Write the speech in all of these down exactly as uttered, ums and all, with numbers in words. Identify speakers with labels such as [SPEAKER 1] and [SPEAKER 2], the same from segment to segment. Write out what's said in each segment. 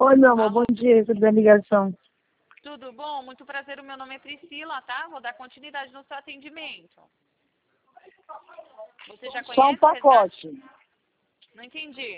[SPEAKER 1] Oi, meu amor,
[SPEAKER 2] Alô?
[SPEAKER 1] bom dia, tudo bem, ligação?
[SPEAKER 2] Tudo bom? Muito prazer, o meu nome é Priscila, tá? Vou dar continuidade no seu atendimento. Você já
[SPEAKER 1] Só um
[SPEAKER 2] conhece o resgate?
[SPEAKER 1] pacote.
[SPEAKER 2] Não entendi.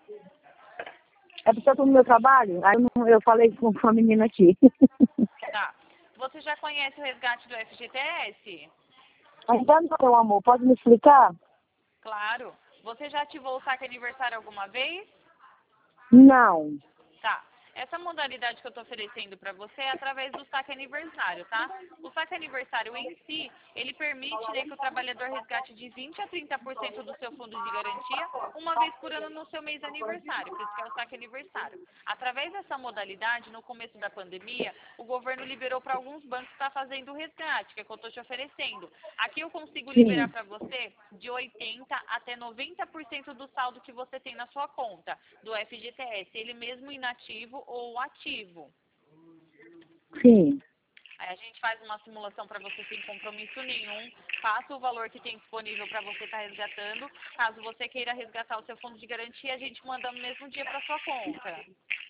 [SPEAKER 1] É porque eu tô no meu trabalho, aí eu, não- eu falei com a menina aqui.
[SPEAKER 2] Tá. Você já conhece o resgate do F G T S?
[SPEAKER 1] Ainda não, meu amor, pode me explicar?
[SPEAKER 2] Claro. Você já ativou o saque aniversário alguma vez?
[SPEAKER 1] Não.
[SPEAKER 2] Tá. Essa modalidade que eu estou oferecendo para você é através do saque aniversário, tá? O saque aniversário em si, ele permite, né, que o trabalhador resgate de vinte a trinta por cento do seu fundo de garantia uma vez por ano no seu mês aniversário, por isso que é o saque aniversário. Através dessa modalidade, no começo da pandemia, o governo liberou para alguns bancos estar fazendo o resgate, que é o que eu estou te oferecendo. Aqui eu consigo liberar
[SPEAKER 1] Sim.
[SPEAKER 2] para você de oitenta até noventa por cento do saldo que você tem na sua conta do F G T S, ele mesmo inativo ou ativo.
[SPEAKER 1] Sim.
[SPEAKER 2] Aí a gente faz uma simulação para você sem compromisso nenhum, passa o valor que tem disponível para você estar resgatando. Caso você queira resgatar o seu fundo de garantia, a gente manda no mesmo dia para sua conta.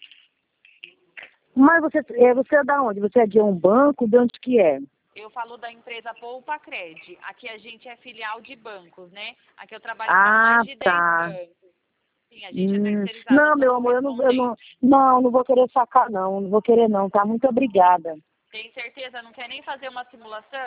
[SPEAKER 1] Mas você, é, você é da onde? Você é de um banco? De onde que é?
[SPEAKER 2] Eu falo da empresa Poupa Cred. Aqui a gente é filial de bancos, né? Aqui eu trabalho para
[SPEAKER 1] Ah,
[SPEAKER 2] mais de dez
[SPEAKER 1] tá.
[SPEAKER 2] bancos. Sim, a gente é
[SPEAKER 1] Hum,
[SPEAKER 2] terceirizado, eu
[SPEAKER 1] não,
[SPEAKER 2] sou
[SPEAKER 1] meu amor, eu não, eu não,
[SPEAKER 2] correspondente.
[SPEAKER 1] não, não vou querer sacar, não. Não vou querer, não, tá? Muito obrigada.
[SPEAKER 2] Tem certeza? Não quer nem fazer uma simulação?